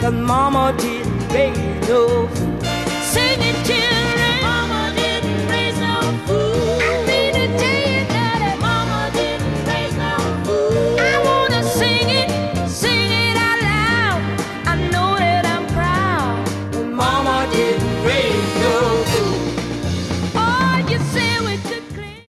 'cause mama didn't raise no fool. Sing it till